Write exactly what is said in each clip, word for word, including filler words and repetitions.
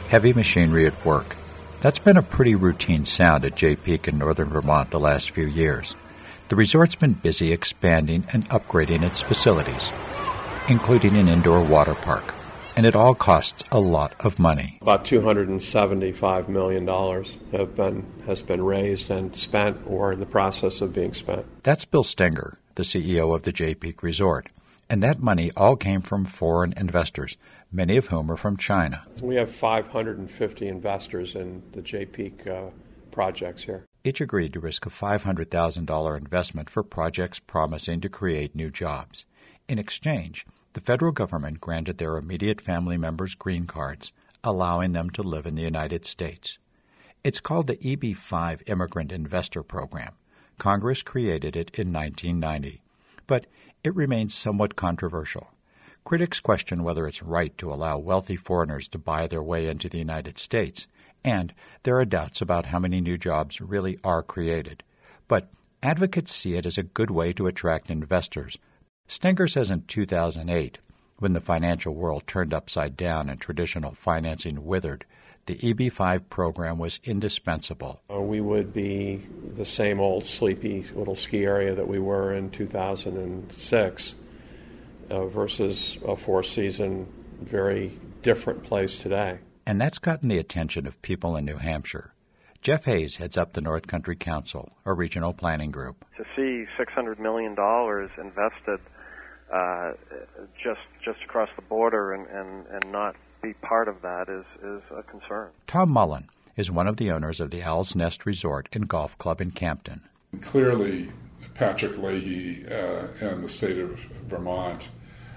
heavy machinery at work. That's been a pretty routine sound at Jay Peak in northern Vermont the last few years. The resort's been busy expanding and upgrading its facilities, including an indoor water park. And it all costs a lot of money. About two hundred seventy-five million dollars have been, has been raised and spent or in the process of being spent. That's Bill Stenger, the C E O of the Jay Peak Resort. And that money all came from foreign investors, many of whom are from China. We have five hundred fifty investors in the Jay Peak uh, projects here. Each agreed to risk a five hundred thousand dollars investment for projects promising to create new jobs. In exchange, the federal government granted their immediate family members green cards, allowing them to live in the United States. It's called the E B five Immigrant Investor Program. Congress created it in nineteen ninety, but it remains somewhat controversial. Critics question whether it's right to allow wealthy foreigners to buy their way into the United States, and there are doubts about how many new jobs really are created. But advocates see it as a good way to attract investors. Stenger says in two thousand eight, when the financial world turned upside down and traditional financing withered, the E B five program was indispensable. Uh, we would be the same old sleepy little ski area that we were in two thousand six uh, versus a four-season, very different place today. And that's gotten the attention of people in New Hampshire. Jeff Hayes heads up the North Country Council, a regional planning group. To see six hundred million dollars invested uh, just just across the border and, and, and not be part of that is, is a concern. Tom Mullen is one of the owners of the Owl's Nest Resort and Golf Club in Campton. Clearly, Patrick Leahy uh, and the state of Vermont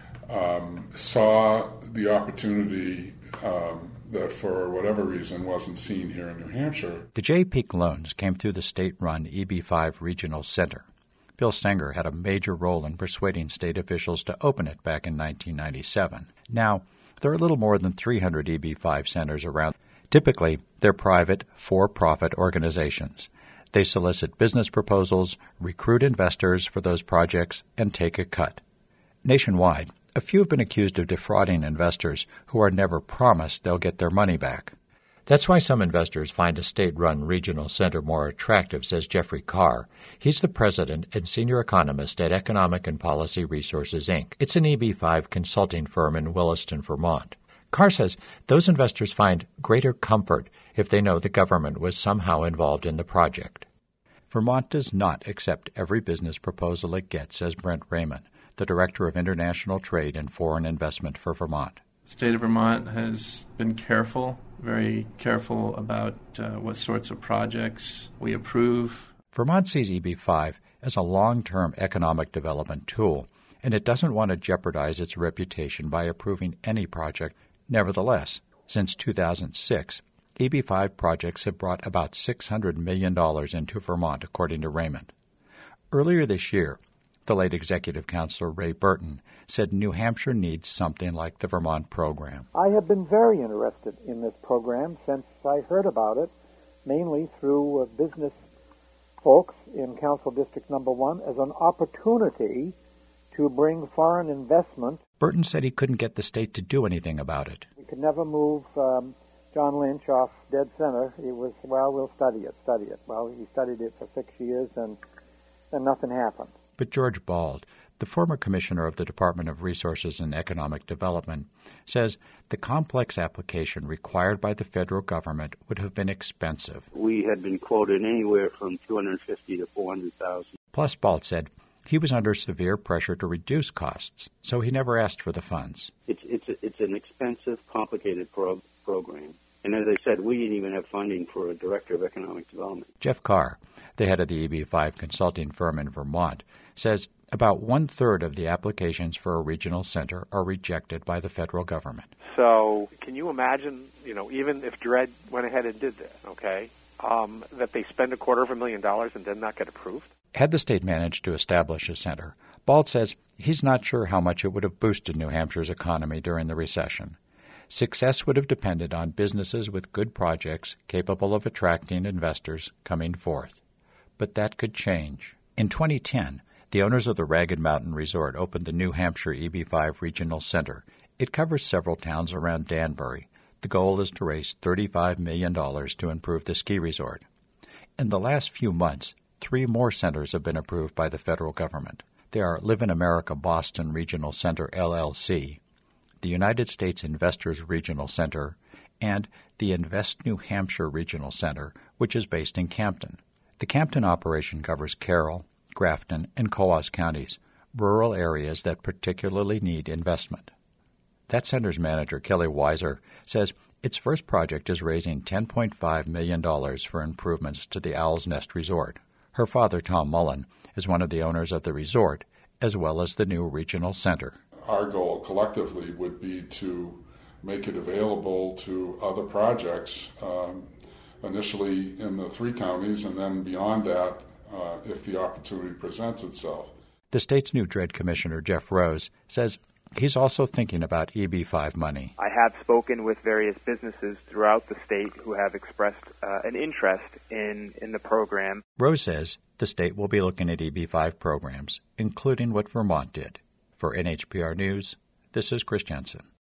um, saw the opportunity um, that for whatever reason wasn't seen here in New Hampshire. The Jay Peak loans came through the state-run E B five Regional Center. Bill Stenger had a major role in persuading state officials to open it back in nineteen ninety-seven. Now, there are a little more than three hundred E B five centers around. Typically, they're private, for-profit organizations. They solicit business proposals, recruit investors for those projects, and take a cut. Nationwide, a few have been accused of defrauding investors who are never promised they'll get their money back. That's why some investors find a state-run regional center more attractive, says Jeffrey Carr. He's the president and senior economist at Economic and Policy Resources, Incorporated. It's an E B five consulting firm in Williston, Vermont. Carr says those investors find greater comfort if they know the government was somehow involved in the project. Vermont does not accept every business proposal it gets, says Brent Raymond, the Director of International Trade and Foreign Investment for Vermont. The state of Vermont has been careful, very careful about uh, what sorts of projects we approve. Vermont sees E B five as a long-term economic development tool, and it doesn't want to jeopardize its reputation by approving any project. Nevertheless, since two thousand six, E B five projects have brought about six hundred million dollars into Vermont, according to Raymond. Earlier this year, the late executive counselor Ray Burton said New Hampshire needs something like the Vermont program. I have been very interested in this program since I heard about it, mainly through uh, business folks in Council District Number One, as an opportunity to bring foreign investment. Burton said he couldn't get the state to do anything about it. We could never move um, John Lynch off dead center. It was, well, we'll study it, study it. Well, he studied it for six years, and, and nothing happened. But George Bald, the former commissioner of the Department of Resources and Economic Development, says the complex application required by the federal government would have been expensive. We had been quoted anywhere from two hundred fifty thousand to four hundred thousand dollars. Plus, Bald said he was under severe pressure to reduce costs, so he never asked for the funds. It's it's a, it's an expensive, complicated pro- program. And as I said, we didn't even have funding for a director of economic development. Jeff Carr, the head of the E B five consulting firm in Vermont, says about one-third of the applications for a regional center are rejected by the federal government. So can you imagine, you know, even if DRED went ahead and did that, okay, um, that they spend a quarter of a million dollars and then not get approved? Had the state managed to establish a center, Bald says he's not sure how much it would have boosted New Hampshire's economy during the recession. Success would have depended on businesses with good projects capable of attracting investors coming forth. But that could change. In twenty ten, the owners of the Ragged Mountain Resort opened the New Hampshire E B five Regional Center. It covers several towns around Danbury. The goal is to raise thirty-five million dollars to improve the ski resort. In the last few months, three more centers have been approved by the federal government. They are Live in America Boston Regional Center, L L C, the United States Investors Regional Center, and the Invest New Hampshire Regional Center, which is based in Campton. The Campton operation covers Carroll, Grafton, and Coos counties, rural areas that particularly need investment. That center's manager, Kelly Weiser, says its first project is raising ten point five million dollars for improvements to the Owl's Nest Resort. Her father, Tom Mullen, is one of the owners of the resort, as well as the new regional center. Our goal collectively would be to make it available to other projects, um, initially in the three counties, and then beyond that, uh, if the opportunity presents itself. The state's new DRED Commissioner, Jeff Rose, says he's also thinking about E B five money. I have spoken with various businesses throughout the state who have expressed uh, an interest in, in the program. Rose says the state will be looking at E B five programs, including what Vermont did. For N H P R News, this is Chris Jensen.